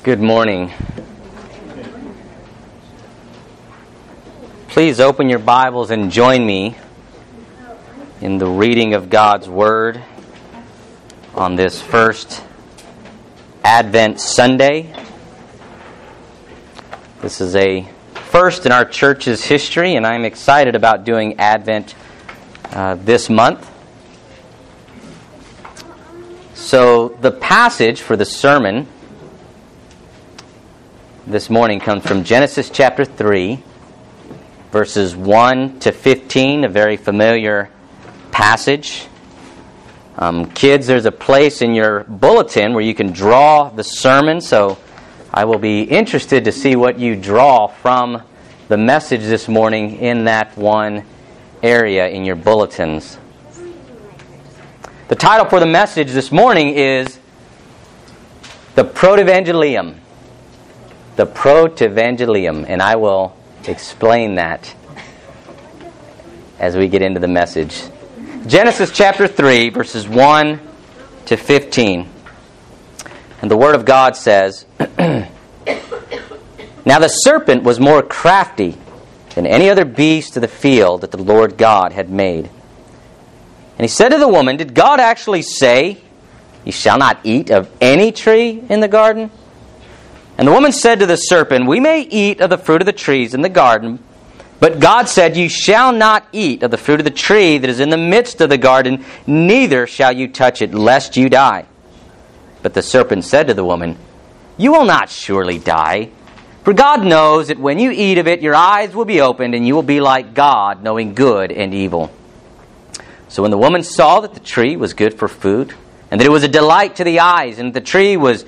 Good morning. Please open your Bibles and join me in the reading of God's Word on this first Advent Sunday. This is a first in our church's history, and I'm excited about doing Advent this month. So the passage for the sermon this morning comes from Genesis chapter 3, verses 1 to 15, a very familiar passage. Kids, there's a place in your bulletin where you can draw the sermon, so I will be interested to see what you draw from the message this morning in that one area in your bulletins. The title for the message this morning is The Protevangelium. The Protevangelium, and I will explain that as we get into the message. Genesis chapter 3, verses 1 to 15. And the Word of God says, Now the serpent was more crafty than any other beast of the field that the Lord God had made. And he said to the woman, Did God actually say, You shall not eat of any tree in the garden? And the woman said to the serpent, We may eat of the fruit of the trees in the garden, but God said, You shall not eat of the fruit of the tree that is in the midst of the garden, neither shall you touch it, lest you die. But the serpent said to the woman, You will not surely die, for God knows that when you eat of it, your eyes will be opened, and you will be like God, knowing good and evil. So when the woman saw that the tree was good for food, and that it was a delight to the eyes, and the tree was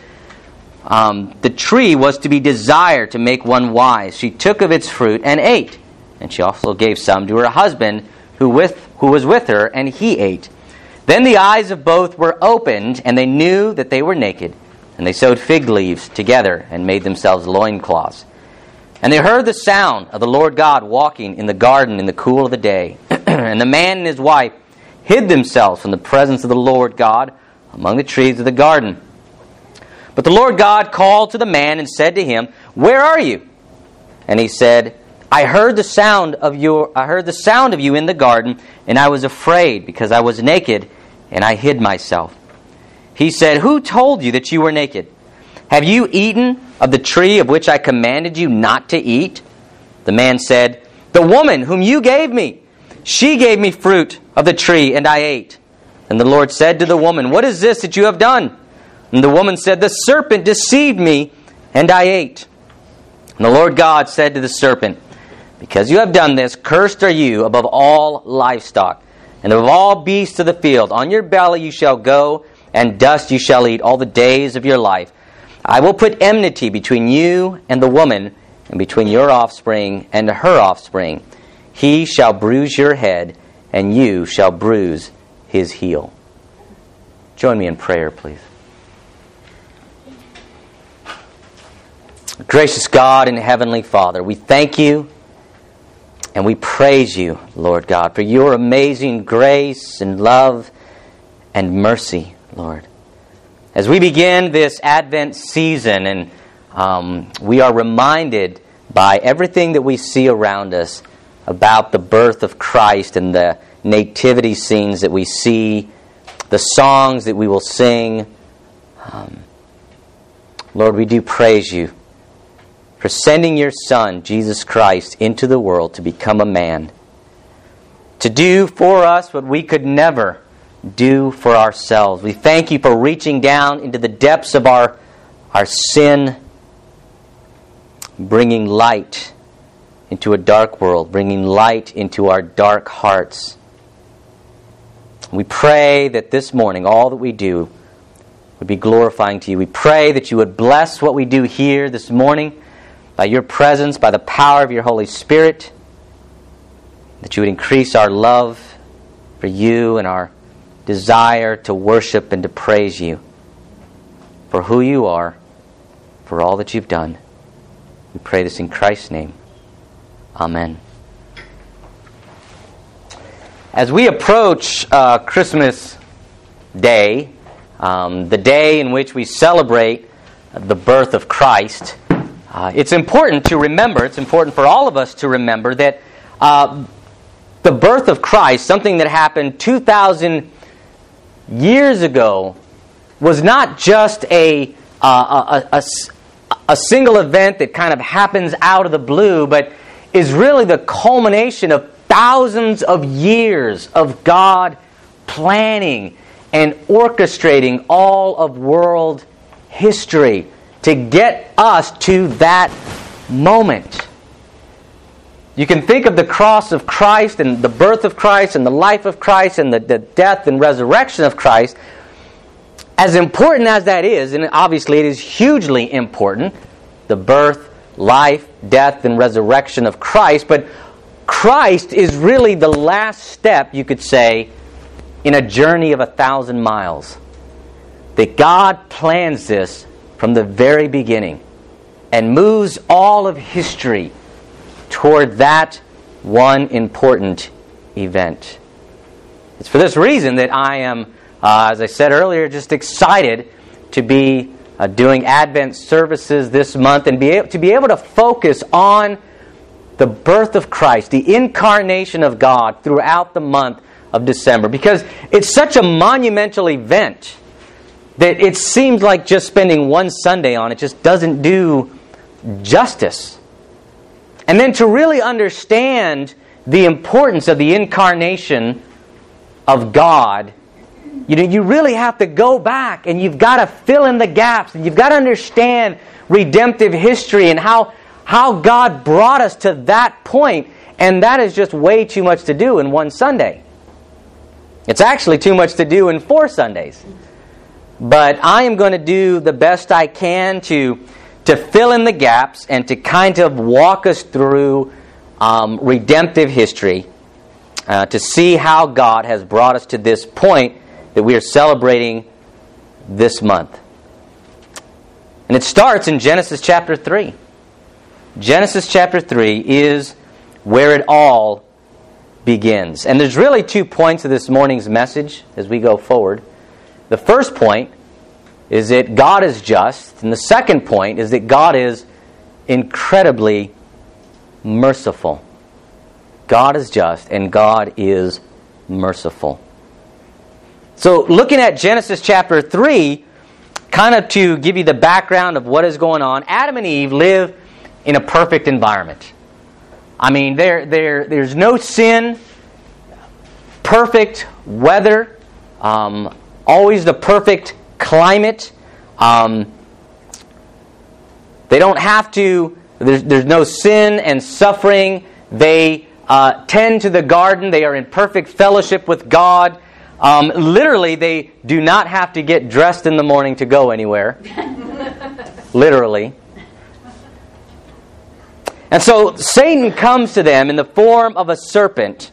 to be desired to make one wise, she took of its fruit and ate. And she also gave some to her husband who was with her, and he ate. Then the eyes of both were opened, and they knew that they were naked. And they sewed fig leaves together and made themselves loincloths. And they heard the sound of the Lord God walking in the garden in the cool of the day. And the man and his wife hid themselves from the presence of the Lord God among the trees of the garden. But the Lord God called to the man and said to him, Where are you? And he said, I heard the sound of you in the garden, and I was afraid because I was naked, and I hid myself. He said, Who told you that you were naked? Have you eaten of the tree of which I commanded you not to eat? The man said, The woman whom you gave me, she gave me fruit of the tree, and I ate. And the Lord said to the woman, What is this that you have done? And the woman said, The serpent deceived me, and I ate. And the Lord God said to the serpent, Because you have done this, cursed are you above all livestock, and above all beasts of the field. On your belly you shall go, and dust you shall eat all the days of your life. I will put enmity between you and the woman, and between your offspring and her offspring. He shall bruise your head, and you shall bruise his heel. Join me in prayer, please. Gracious God and Heavenly Father, we thank you and we praise you, Lord God, for your amazing grace and love and mercy, Lord. As we begin this Advent season, and we are reminded by everything that we see around us about the birth of Christ and the nativity scenes that we see, the songs that we will sing. Lord, we do praise you for sending your Son, Jesus Christ, into the world to become a man, to do for us what we could never do for ourselves. We thank you for reaching down into the depths of our sin, bringing light into a dark world, bringing light into our dark hearts. We pray that this morning all that we do would be glorifying to you. We pray that you would bless what we do here this morning by your presence, by the power of your Holy Spirit, that you would increase our love for you and our desire to worship and to praise you for who you are, for all that you've done. We pray this in Christ's name. Amen. As we approach Christmas Day, the day in which we celebrate the birth of Christ, it's important to remember, it's important for all of us to remember that the birth of Christ, something that happened 2,000 years ago, was not just a single event that kind of happens out of the blue, but is really the culmination of thousands of years of God planning and orchestrating all of world history to get us to that moment. You can think of the cross of Christ and the birth of Christ and the life of Christ and the death and resurrection of Christ. As important as that is, and obviously it is hugely important, the birth, life, death, and resurrection of Christ, but Christ is really the last step, you could say, in a journey of 1,000 miles. That God plans this from the very beginning and moves all of history toward that one important event. It's for this reason that I am, as I said earlier, just excited to be doing Advent services this month and to be able to focus on the birth of Christ, the incarnation of God throughout the month of December. Because it's such a monumental event that it seems like just spending one Sunday on it just doesn't do justice. And then to really understand the importance of the incarnation of God, you really have to go back and you've got to fill in the gaps and you've got to understand redemptive history and how God brought us to that point. And that is just way too much to do in one Sunday. It's actually too much to do in 4 Sundays. But I am going to do the best I can to fill in the gaps and to kind of walk us through redemptive history to see how God has brought us to this point that we are celebrating this month. And it starts in Genesis chapter 3. Genesis chapter 3 is where it all begins. And there's really 2 points of this morning's message as we go forward. The first point is that God is just, and the second point is that God is incredibly merciful. God is just, and God is merciful. So looking at Genesis chapter 3, kind of to give you the background of what is going on, Adam and Eve live in a perfect environment. I mean, there's no sin, perfect weather, always the perfect climate. They don't have to, there's no sin and suffering. They tend to the garden. They are in perfect fellowship with God. Literally, they do not have to get dressed in the morning to go anywhere. Literally. And so Satan comes to them in the form of a serpent,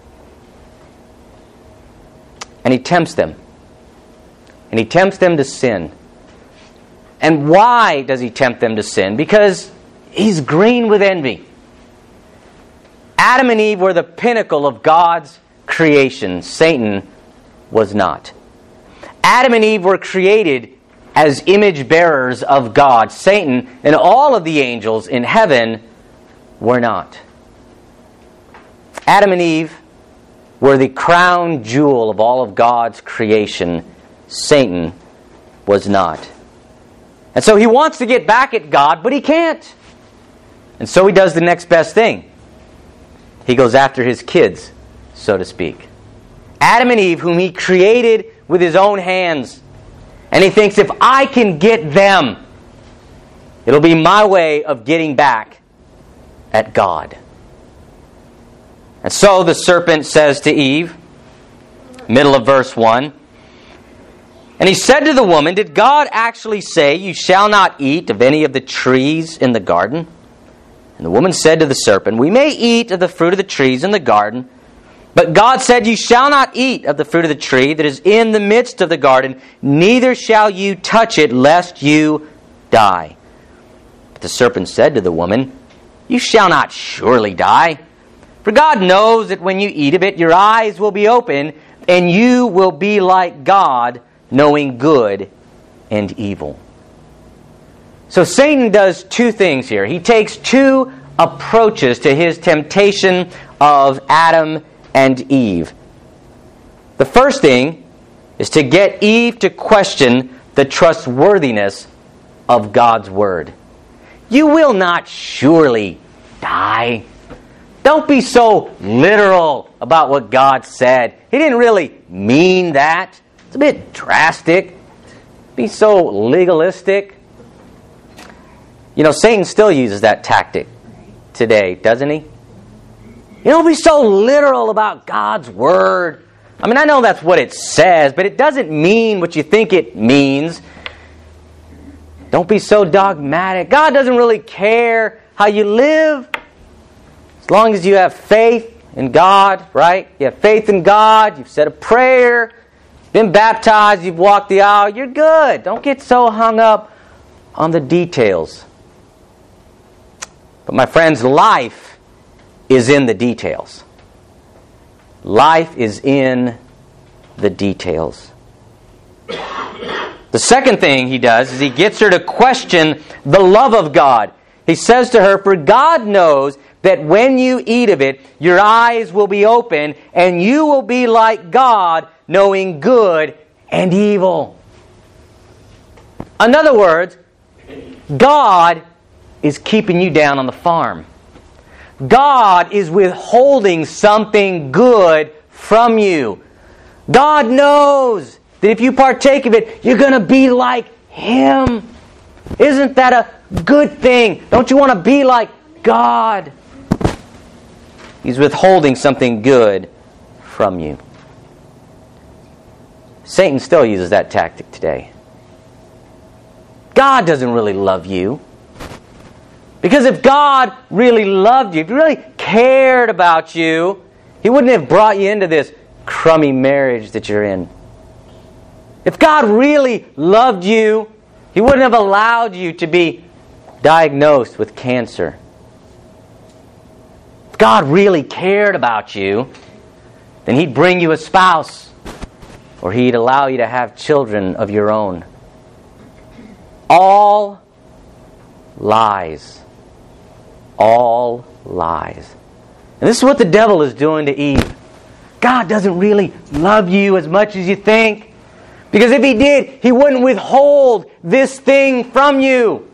and he tempts them. And he tempts them to sin. And why does he tempt them to sin? Because he's green with envy. Adam and Eve were the pinnacle of God's creation. Satan was not. Adam and Eve were created as image bearers of God. Satan and all of the angels in heaven were not. Adam and Eve were the crown jewel of all of God's creation. Satan was not. And so he wants to get back at God, but he can't. And so he does the next best thing. He goes after his kids, so to speak. Adam and Eve, whom he created with his own hands. And he thinks, if I can get them, it'll be my way of getting back at God. And so the serpent says to Eve, middle of verse 1, and he said to the woman, did God actually say, you shall not eat of any of the trees in the garden? And the woman said to the serpent, we may eat of the fruit of the trees in the garden, but God said, you shall not eat of the fruit of the tree that is in the midst of the garden, neither shall you touch it, lest you die. But the serpent said to the woman, you shall not surely die. For God knows that when you eat of it, your eyes will be open, and you will be like God, knowing good and evil. So Satan does two things here. He takes two approaches to his temptation of Adam and Eve. The first thing is to get Eve to question the trustworthiness of God's Word. You will not surely die. Don't be so literal about what God said. He didn't really mean that. It's a bit drastic. Be so legalistic. You know, Satan still uses that tactic today, doesn't he? You don't be so literal about God's Word. I mean, I know that's what it says, but it doesn't mean what you think it means. Don't be so dogmatic. God doesn't really care how you live. As long as you have faith in God, right? You have faith in God, you've said a prayer, been baptized, you've walked the aisle, you're good. Don't get so hung up on the details. But my friends, life is in the details. Life is in the details. The second thing he does is he gets her to question the love of God. He says to her, "For God knows that when you eat of it, your eyes will be open, and you will be like God, knowing good and evil." In other words, God is keeping you down on the farm. God is withholding something good from you. God knows that if you partake of it, you're going to be like Him. Isn't that a good thing? Don't you want to be like God? He's withholding something good from you. Satan still uses that tactic today. God doesn't really love you. Because if God really loved you, if He really cared about you, He wouldn't have brought you into this crummy marriage that you're in. If God really loved you, He wouldn't have allowed you to be diagnosed with cancer. If God really cared about you, then He'd bring you a spouse, or He'd allow you to have children of your own. All lies. All lies. And this is what the devil is doing to Eve. God doesn't really love you as much as you think. Because if He did, He wouldn't withhold this thing from you.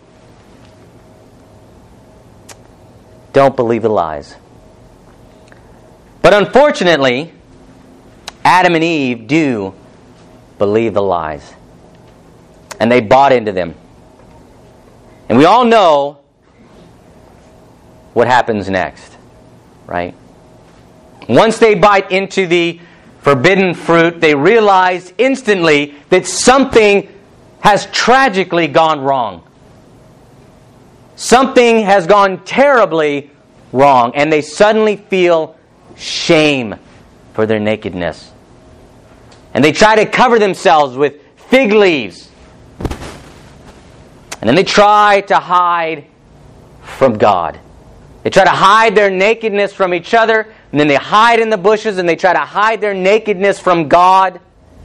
Don't believe the lies. But unfortunately, Adam and Eve do believe the lies. And they bought into them. And we all know what happens next, right? Once they bite into the forbidden fruit, they realize instantly that something has tragically gone wrong. Something has gone terribly wrong, and they suddenly feel shame for their nakedness. And they try to cover themselves with fig leaves. And then they try to hide from God. They try to hide their nakedness from each other, and then they hide in the bushes, and they try to hide their nakedness from God.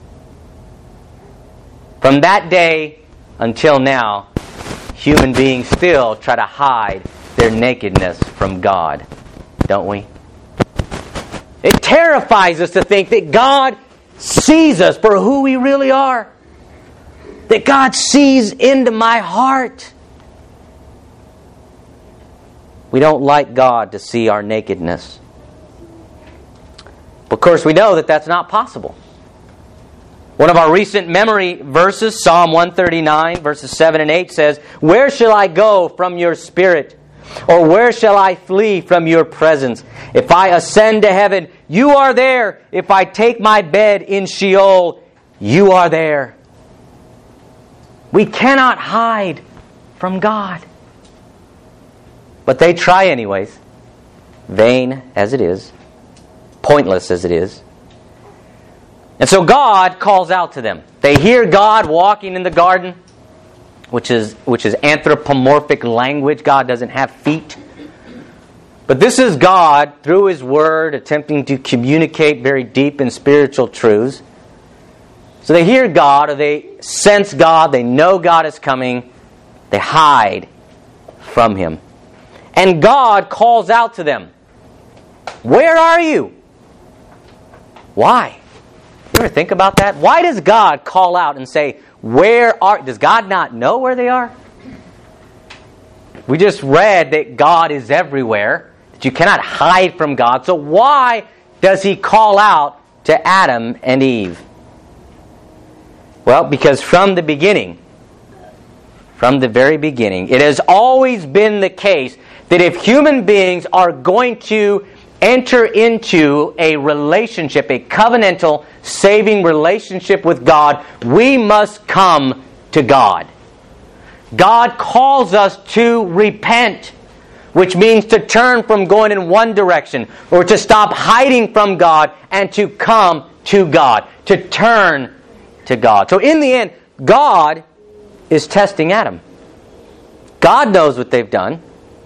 From that day until now, human beings still try to hide their nakedness from God, don't we? It terrifies us to think that God sees us for who we really are. That God sees into my heart. We don't like God to see our nakedness. Of course, we know that that's not possible. One of our recent memory verses, Psalm 139, verses 7 and 8 says, "Where shall I go from your spirit? Or where shall I flee from your presence? If I ascend to heaven, you are there. If I take my bed in Sheol, you are there." We cannot hide from God. But they try anyways. Vain as it is. Pointless as it is. And so God calls out to them. They hear God walking in the garden, which is anthropomorphic language. God doesn't have feet. But this is God, through His Word, attempting to communicate very deep and spiritual truths. So they hear God, or they sense God, they know God is coming. They hide from Him. And God calls out to them, "Where are you?" Why? You ever think about that? Why does God call out and say, does God not know where they are? We just read that God is everywhere, that you cannot hide from God. So why does He call out to Adam and Eve? Well, because from the very beginning, it has always been the case that if human beings are going to enter into a relationship, a covenantal, saving relationship with God, we must come to God. God calls us to repent, which means to turn from going in one direction, or to stop hiding from God and to come to God, to turn to God. So in the end, God is testing Adam. God knows what they've done.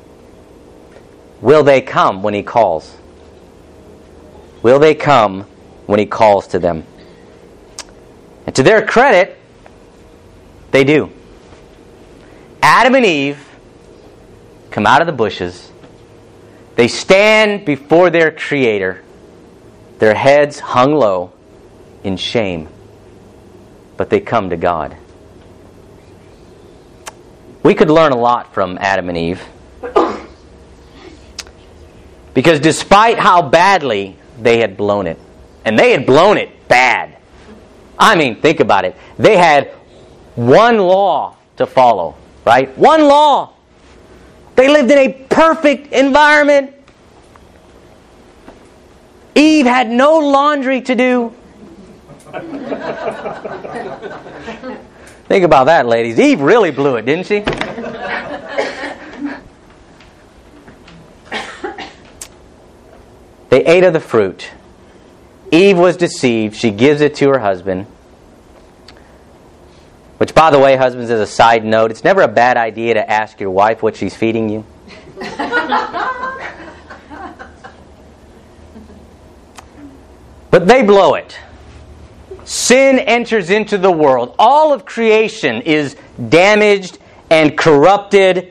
Will they come when He calls? Will they come when He calls to them? And to their credit, they do. Adam and Eve come out of the bushes. They stand before their Creator, their heads hung low in shame. But they come to God. We could learn a lot from Adam and Eve. Because despite how badly they had blown it, and they had blown it bad. I mean, think about it. They had one law to follow, right? One law. They lived in a perfect environment. Eve had no laundry to do. Think about that, ladies. Eve really blew it, didn't she? They ate of the fruit. Eve was deceived. She gives it to her husband. Which, by the way, husbands, as a side note, it's never a bad idea to ask your wife what she's feeding you. But they blow it. Sin enters into the world. All of creation is damaged and corrupted.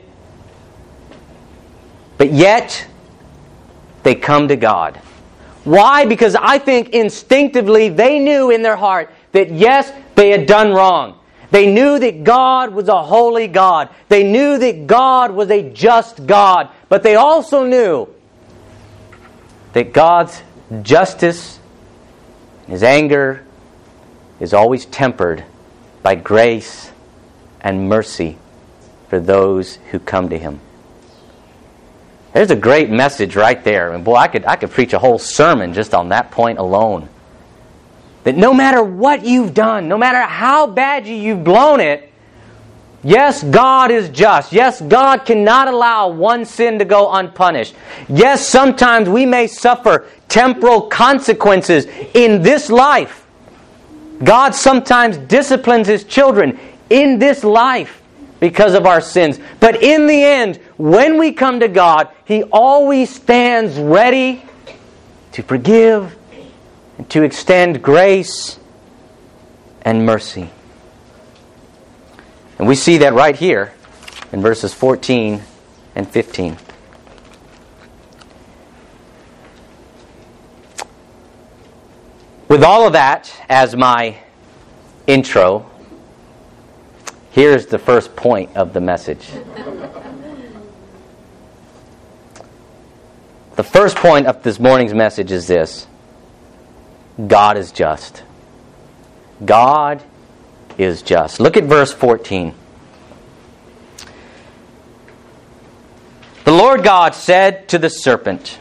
But yet, they come to God. Why? Because I think instinctively they knew in their heart that yes, they had done wrong. They knew that God was a holy God. They knew that God was a just God. But they also knew that God's justice, His anger, is always tempered by grace and mercy for those who come to Him. There's a great message right there. And boy, I could preach a whole sermon just on that point alone. That no matter what you've done, no matter how bad you've blown it, yes, God is just. Yes, God cannot allow one sin to go unpunished. Yes, sometimes we may suffer temporal consequences in this life. God sometimes disciplines His children in this life because of our sins. But in the end, when we come to God, He always stands ready to forgive and to extend grace and mercy. And we see that right here in verses 14 and 15. With all of that as my intro, here's the first point of the message. The first point of this morning's message is this: God is just. God is just. Look at verse 14. The Lord God said to the serpent,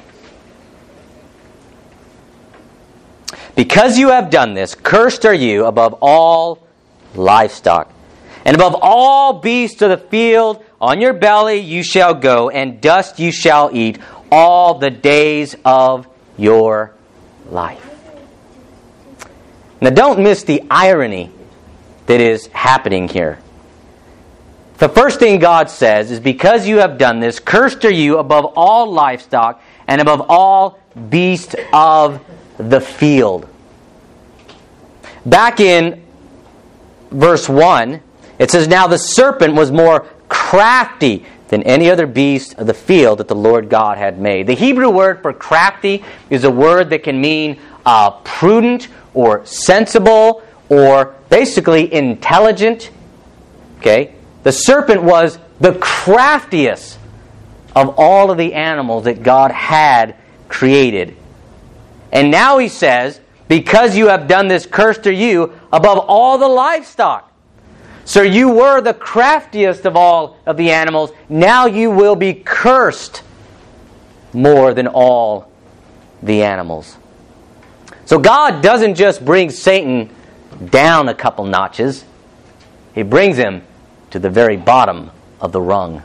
"Because you have done this, cursed are you above all livestock, and above all beasts of the field. On your belly you shall go, and dust you shall eat all the days of your life." Now don't miss the irony that is happening here. The first thing God says is, because you have done this, cursed are you above all livestock and above all beasts of the field. Back in verse 1, it says, "Now the serpent was more crafty crafty than any other beast of the field that the Lord God had made. The Hebrew word for crafty is a word that can mean prudent or sensible or basically intelligent. Okay? The serpent was the craftiest of all of the animals that God had created. And now he says, because you have done this, cursed are you above all the livestock. So you were the craftiest of all of the animals. Now you will be cursed more than all the animals. So God doesn't just bring Satan down a couple notches. He brings him to the very bottom of the rung.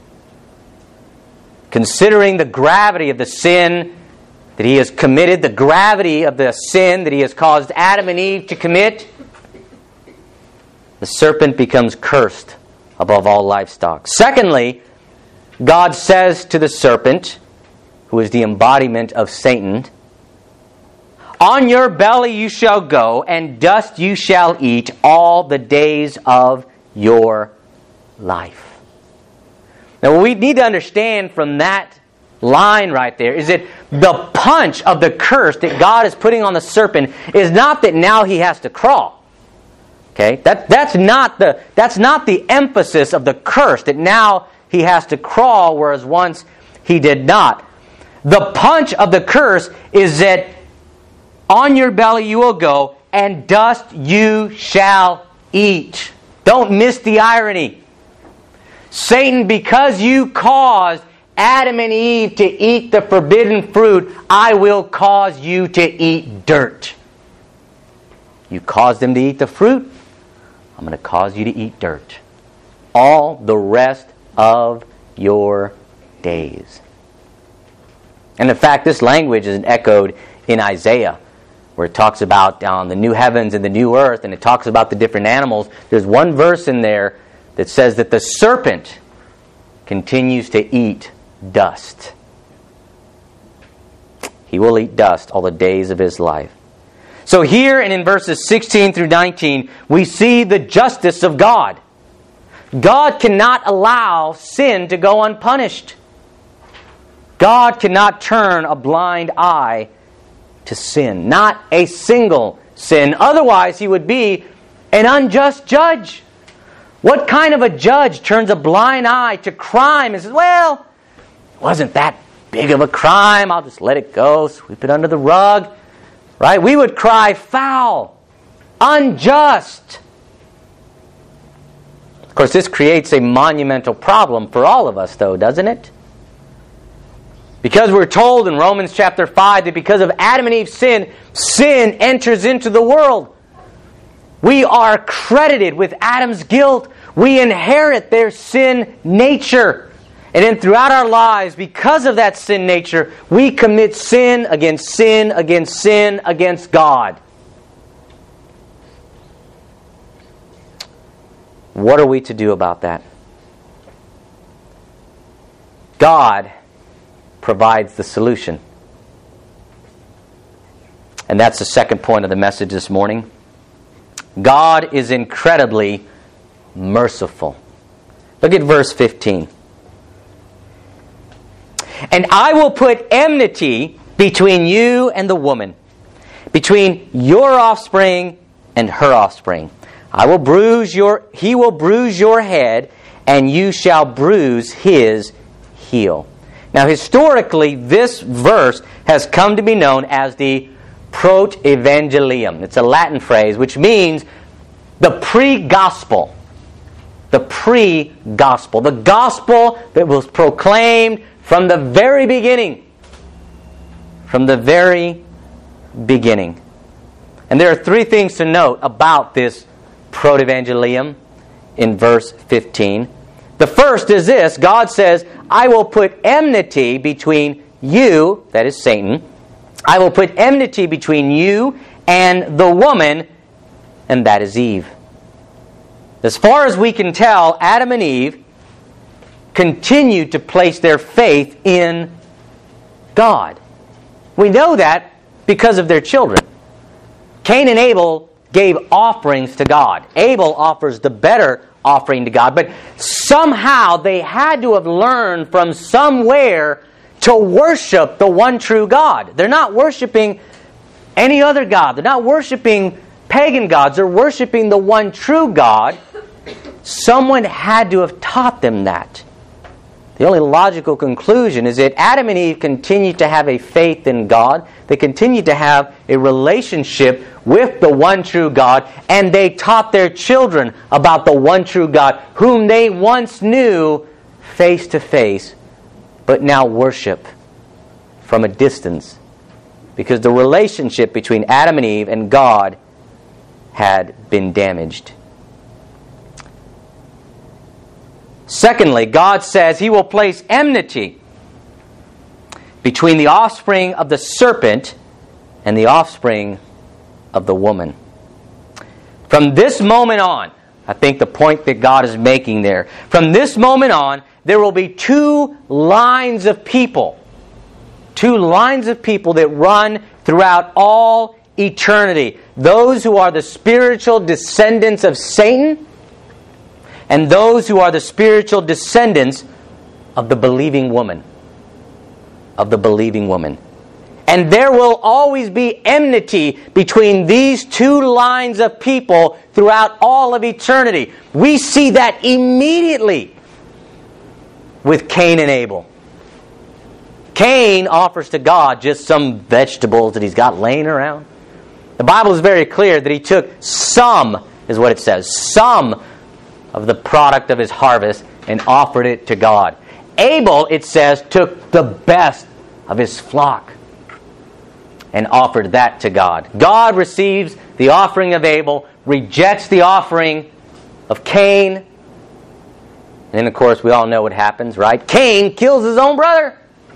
Considering the gravity of the sin that he has committed, the gravity of the sin that he has caused Adam and Eve to commit, the serpent becomes cursed above all livestock. Secondly, God says to the serpent, who is the embodiment of Satan, on your belly you shall go, and dust you shall eat all the days of your life. Now what we need to understand from that line right there is that the punch of the curse that God is putting on the serpent is not that now he has to crawl. Okay? That's not the emphasis of the curse, that now he has to crawl, whereas once he did not. The punch of the curse is that on your belly you will go, and dust you shall eat. Don't miss the irony. Satan, because you caused Adam and Eve to eat the forbidden fruit, I will cause you to eat dirt. You caused them to eat the fruit, I'm going to cause you to eat dirt. All the rest of your days. And in fact, this language is echoed in Isaiah, where it talks about the new heavens and the new earth, and it talks about the different animals. There's one verse in there that says that the serpent continues to eat dust. He will eat dust all the days of his life. So here and in verses 16 through 19, we see the justice of God. God cannot allow sin to go unpunished. God cannot turn a blind eye to sin. Not a single sin. Otherwise, he would be an unjust judge. What kind of a judge turns a blind eye to crime and says, well, it wasn't that big of a crime, I'll just let it go, sweep it under the rug. Right? We would cry foul, unjust. Of course, this creates a monumental problem for all of us, though, doesn't it? Because we're told in Romans chapter 5 that because of Adam and Eve's sin, sin enters into the world. We are credited with Adam's guilt. We inherit their sin nature. And then throughout our lives, because of that sin nature, we commit sin against sin against sin against God. What are we to do about that? God provides the solution. And that's the second point of the message this morning. God is incredibly merciful. Look at verse 15. And I will put enmity between you and the woman, between your offspring and her offspring. He will bruise your head, and you shall bruise his heel. Now, historically, this verse has come to be known as the Protevangelium. It's a Latin phrase which means the pre-gospel. The pre-gospel. The gospel that was proclaimed from the very beginning. From the very beginning. And there are three things to note about this Protevangelium in verse 15. The first is this. God says, I will put enmity between you, that is Satan. I will put enmity between you and the woman, and that is Eve. As far as we can tell, Adam and Eve continued to place their faith in God. We know that because of their children. Cain and Abel gave offerings to God. Abel offers the better offering to God. But somehow they had to have learned from somewhere to worship the one true God. They're not worshiping any other God. They're not worshiping pagan gods. They're worshiping the one true God. Someone had to have taught them that. The only logical conclusion is that Adam and Eve continued to have a faith in God. They continued to have a relationship with the one true God, and they taught their children about the one true God, whom they once knew face to face, but now worship from a distance, because the relationship between Adam and Eve and God had been damaged. Secondly, God says He will place enmity between the offspring of the serpent and the offspring of the woman. From this moment on, I think the point that God is making there, from this moment on, there will be two lines of people. Two lines of people that run throughout all eternity. Those who are the spiritual descendants of Satan, and those who are the spiritual descendants of the believing woman. Of the believing woman. And there will always be enmity between these two lines of people throughout all of eternity. We see that immediately with Cain and Abel. Cain offers to God just some vegetables that he's got laying around. The Bible is very clear that he took some, is what it says, some of the product of his harvest and offered it to God. Abel, it says, took the best of his flock and offered that to God. God receives the offering of Abel, rejects the offering of Cain, and then of course we all know what happens, right? Cain kills his own brother.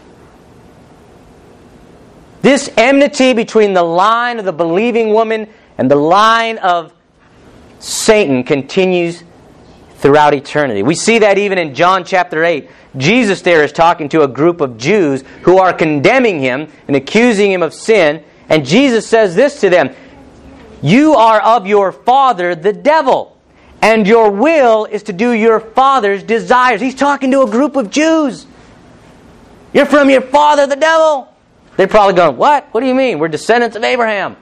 This enmity between the line of the believing woman and the line of Satan continues throughout eternity. We see that even in John chapter 8. Jesus there is talking to a group of Jews who are condemning Him and accusing Him of sin. And Jesus says this to them, "You are of your father, the devil, and your will is to do your father's desires." He's talking to a group of Jews. You're from your father, the devil. They're probably going, "What? What do you mean? We're descendants of Abraham."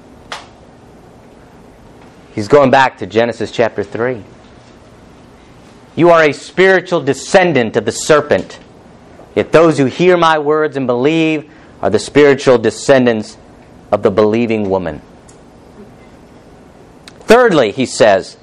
He's going back to Genesis chapter 3. You are a spiritual descendant of the serpent. Yet those who hear my words and believe are the spiritual descendants of the believing woman. Thirdly, he says,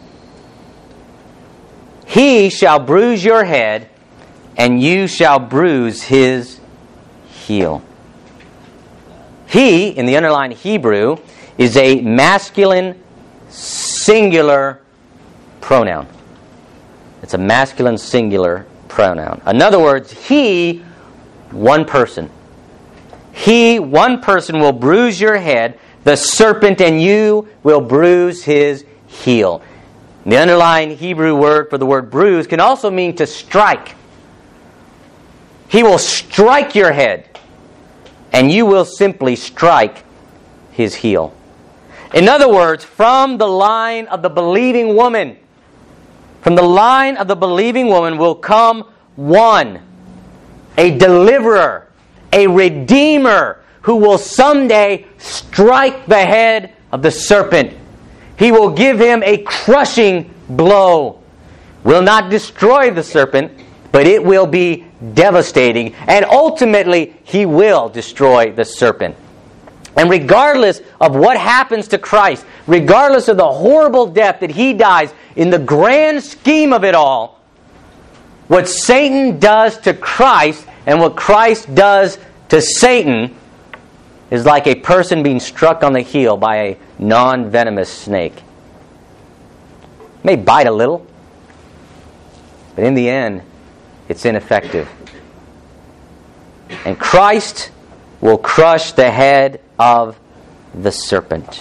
"He shall bruise your head, and you shall bruise his heel." He, in the underlined Hebrew, is a masculine singular pronoun. It's a masculine singular pronoun. In other words, he, one person. He, one person, will bruise your head, the serpent, and you will bruise his heel. The underlying Hebrew word for the word bruise can also mean to strike. He will strike your head, and you will simply strike his heel. In other words, from the line of the believing woman, from the line of the believing woman will come one, a deliverer, a redeemer, who will someday strike the head of the serpent. He will give him a crushing blow. Will not destroy the serpent, but it will be devastating. And ultimately, he will destroy the serpent. And regardless of what happens to Christ, regardless of the horrible death that He dies, in the grand scheme of it all, what Satan does to Christ and what Christ does to Satan is like a person being struck on the heel by a non-venomous snake. It may bite a little, but in the end, it's ineffective. And Christ will crush the head of the serpent.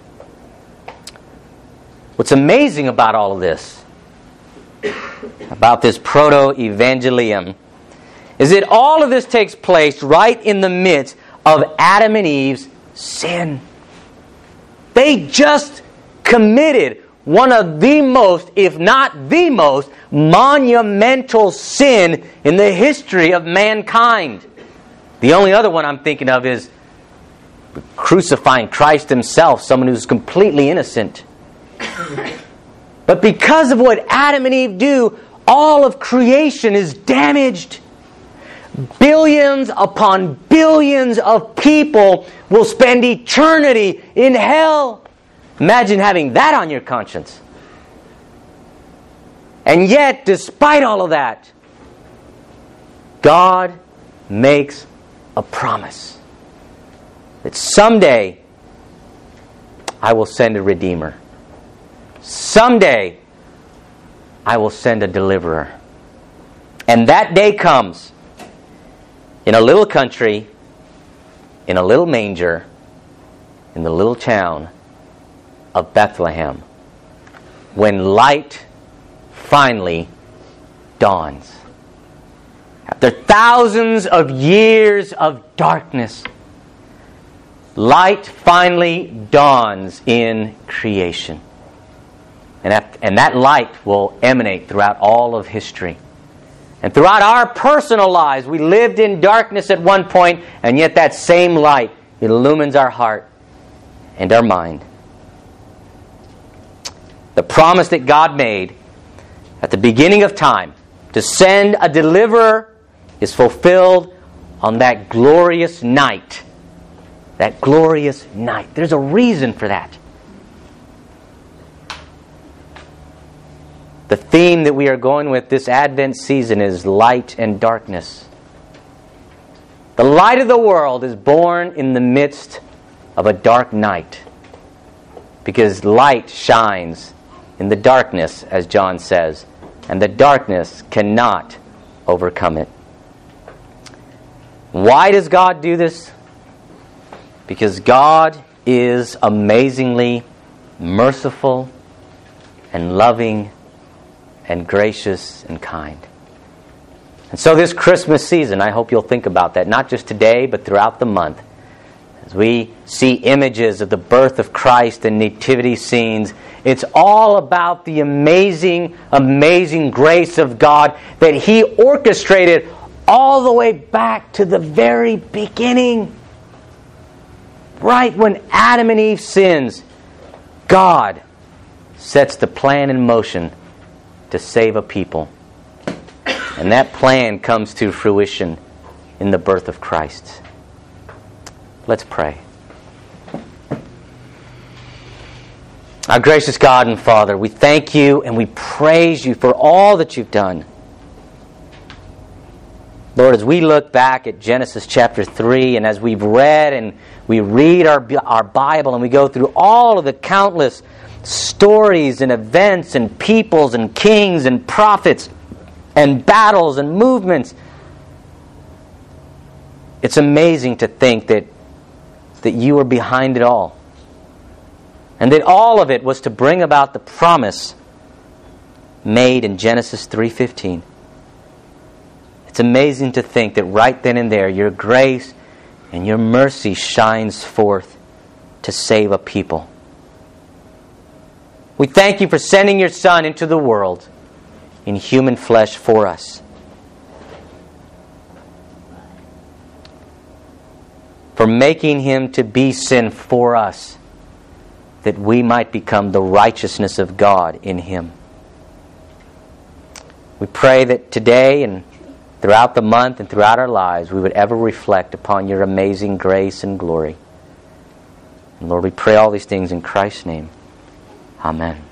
What's amazing about all of this, about this proto-evangelium, is that all of this takes place right in the midst of Adam and Eve's sin. They just committed one of the most, if not the most, monumental sin in the history of mankind. The only other one I'm thinking of is crucifying Christ Himself, someone who's completely innocent. But because of what Adam and Eve do, all of creation is damaged. Billions upon billions of people will spend eternity in hell. Imagine having that on your conscience. And yet, despite all of that, God makes a promise that someday I will send a Redeemer. Someday I will send a deliverer. And that day comes in a little country, in a little manger, in the little town of Bethlehem, when light finally dawns. After thousands of years of darkness, light finally dawns in creation. And that light will emanate throughout all of history. And throughout our personal lives, we lived in darkness at one point, and yet that same light illumines our heart and our mind. The promise that God made at the beginning of time to send a deliverer is fulfilled on that glorious night. That glorious night. There's a reason for that. The theme that we are going with this Advent season is light and darkness. The light of the world is born in the midst of a dark night, because light shines in the darkness, as John says, and the darkness cannot overcome it. Why does God do this? Because God is amazingly merciful and loving and gracious and kind. And so this Christmas season, I hope you'll think about that, not just today, but throughout the month. As we see images of the birth of Christ and nativity scenes, it's all about the amazing, amazing grace of God that He orchestrated all the way back to the very beginning. Right when Adam and Eve sins, God sets the plan in motion to save a people. And that plan comes to fruition in the birth of Christ. Let's pray. Our gracious God and Father, we thank You and we praise You for all that You've done. Lord, as we look back at Genesis chapter 3, and as we've read and we read our Bible and we go through all of the countless stories and events and peoples and kings and prophets and battles and movements, it's amazing to think that You are behind it all. And that all of it was to bring about the promise made in Genesis 3:15. It's amazing to think that right then and there, Your grace and Your mercy shines forth to save a people. We thank You for sending Your Son into the world in human flesh for us. For making Him to be sin for us, that we might become the righteousness of God in Him. We pray that today and throughout the month and throughout our lives, we would ever reflect upon Your amazing grace and glory. And Lord, we pray all these things in Christ's name. Amen.